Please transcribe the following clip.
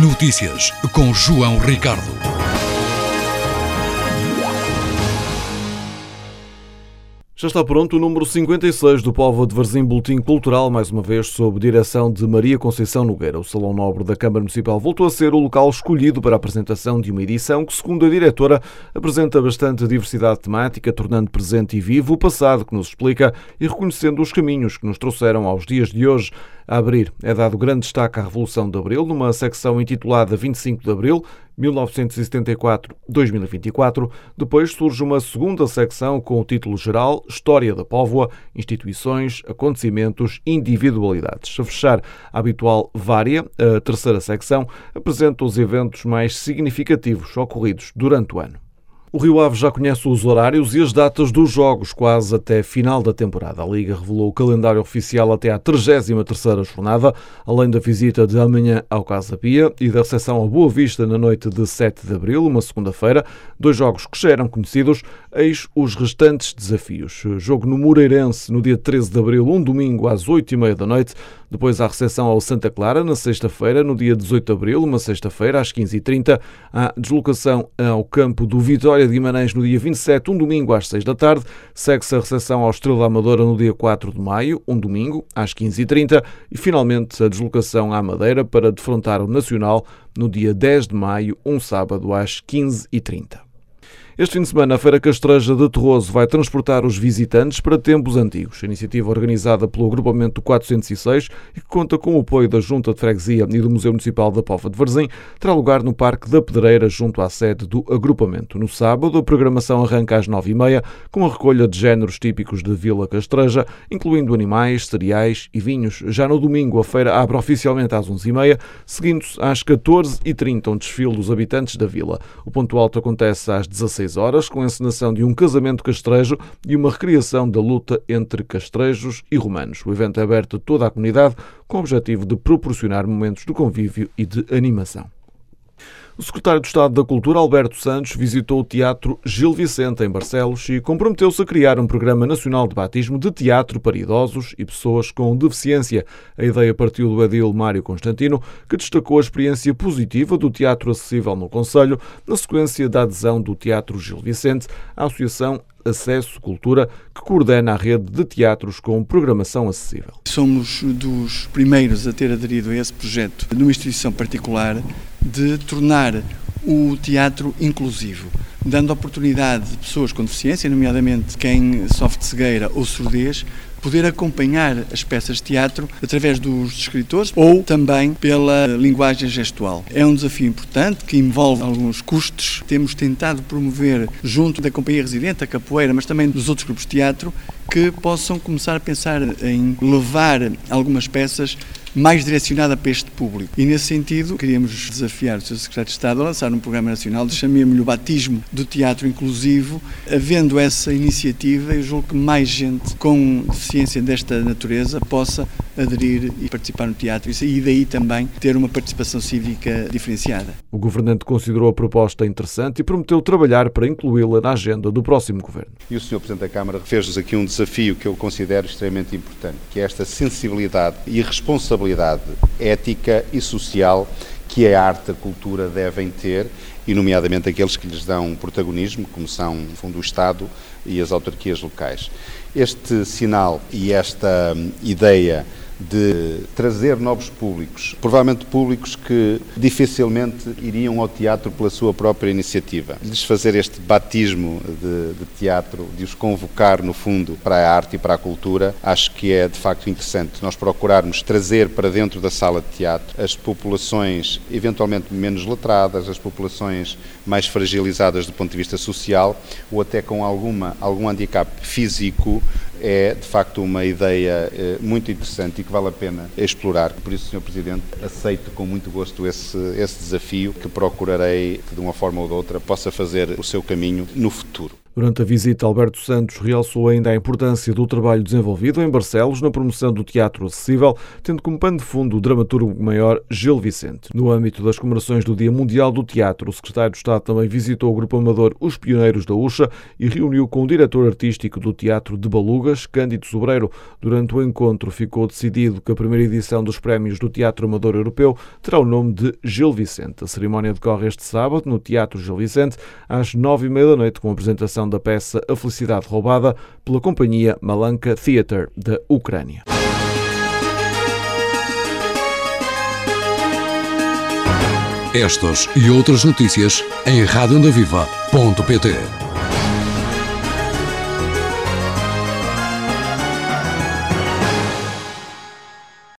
Notícias com João Ricardo. Já está pronto o número 56 do Póvoa de Varzim Boletim Cultural, mais uma vez sob direção de Maria Conceição Nogueira. O Salão Nobre da Câmara Municipal voltou a ser o local escolhido para a apresentação de uma edição que, segundo a diretora, apresenta bastante diversidade temática, tornando presente e vivo o passado que nos explica e reconhecendo os caminhos que nos trouxeram aos dias de hoje. A abrir, é dado grande destaque à Revolução de Abril, numa secção intitulada 25 de Abril, 1974-2024. Depois surge uma segunda secção com o título geral História da Póvoa, Instituições, Acontecimentos, Individualidades. A fechar a habitual vária, a terceira secção apresenta os eventos mais significativos ocorridos durante o ano. O Rio Ave já conhece os horários e as datas dos jogos, quase até final da temporada. A Liga revelou o calendário oficial até à 33ª jornada, além da visita de amanhã ao Casa Pia e da recepção ao Boa Vista na noite de 7 de abril, uma segunda-feira. Dois jogos que já eram conhecidos, eis os restantes desafios. Jogo no Moreirense no dia 13 de abril, um domingo às 8h30 da noite. Depois a recepção ao Santa Clara na sexta-feira, no dia 18 de abril, uma sexta-feira às 15h30. A deslocação ao campo do Vitória de Guimarães no dia 27, um domingo às 6 da tarde. Segue-se a recepção ao Estrela da Amadora no dia 4 de maio, um domingo às 15h30. E finalmente a deslocação à Madeira para defrontar o Nacional no dia 10 de maio, um sábado às 15h30. Este fim de semana, a Feira Castreja de Torroso vai transportar os visitantes para tempos antigos. A iniciativa organizada pelo agrupamento 406 e que conta com o apoio da Junta de Freguesia e do Museu Municipal da Póvoa de Varzim terá lugar no Parque da Pedreira, junto à sede do agrupamento. No sábado, a programação arranca às 9h30 com a recolha de géneros típicos de Vila Castreja, incluindo animais, cereais e vinhos. Já no domingo, a feira abre oficialmente às 11h30, seguindo-se às 14h30 um desfile dos habitantes da vila. O ponto alto acontece às 16h, com a encenação de um casamento castrejo e uma recriação da luta entre castrejos e romanos. O evento é aberto a toda a comunidade com o objetivo de proporcionar momentos de convívio e de animação. O secretário de Estado da Cultura, Alberto Santos, visitou o Teatro Gil Vicente, em Barcelos, e comprometeu-se a criar um programa nacional de batismo de teatro para idosos e pessoas com deficiência. A ideia partiu do edil Mário Constantino, que destacou a experiência positiva do teatro acessível no concelho, na sequência da adesão do Teatro Gil Vicente à Associação Acesso Cultura, que coordena a rede de teatros com programação acessível. Somos dos primeiros a ter aderido a esse projeto numa instituição particular de tornar o teatro inclusivo, dando oportunidade de pessoas com deficiência, nomeadamente quem sofre de cegueira ou surdez, poder acompanhar as peças de teatro através dos escritores ou também pela linguagem gestual. É um desafio importante que envolve alguns custos. Temos tentado promover, junto da Companhia Residente, a Capoeira, mas também dos outros grupos de teatro, que possam começar a pensar em levar algumas peças mais direcionada para este público. E, nesse sentido, queríamos desafiar o Sr. Secretário de Estado a lançar um programa nacional, chamemos-lhe o Batismo do Teatro Inclusivo. Havendo essa iniciativa, eu julgo que mais gente com deficiência desta natureza possa aderir e participar no teatro e daí também ter uma participação cívica diferenciada. O governante considerou a proposta interessante e prometeu trabalhar para incluí-la na agenda do próximo governo. E o Sr. Presidente da Câmara fez-nos aqui um desafio que eu considero extremamente importante, que é esta sensibilidade e responsabilidade ética e social que a arte e a cultura devem ter, e nomeadamente aqueles que lhes dão protagonismo, como são, no fundo, o Estado e as autarquias locais. Este sinal e esta ideia de trazer novos públicos, provavelmente públicos que dificilmente iriam ao teatro pela sua própria iniciativa. Lhes fazer este batismo de teatro, de os convocar, no fundo, para a arte e para a cultura, acho que é de facto interessante nós procurarmos trazer para dentro da sala de teatro as populações eventualmente menos letradas, as populações mais fragilizadas do ponto de vista social ou até com algum handicap físico. É de facto uma ideia muito interessante e que vale a pena explorar. Por isso, Sr. Presidente, aceito com muito gosto esse desafio que procurarei, que de uma forma ou de outra, possa fazer o seu caminho no futuro. Durante a visita, Alberto Santos realçou ainda a importância do trabalho desenvolvido em Barcelos na promoção do teatro acessível, tendo como pano de fundo o dramaturgo maior Gil Vicente. No âmbito das comemorações do Dia Mundial do Teatro, o secretário de Estado também visitou o grupo amador Os Pioneiros da Uxa e reuniu com o diretor artístico do Teatro de Balugas, Cândido Sobreiro. Durante o encontro, ficou decidido que a primeira edição dos Prémios do Teatro Amador Europeu terá o nome de Gil Vicente. A cerimónia decorre este sábado no Teatro Gil Vicente, às 9h30 da noite, com a apresentação da peça A Felicidade Roubada pela companhia Malanka Theatre da Ucrânia. Estas e outras notícias em radioondaviva.pt.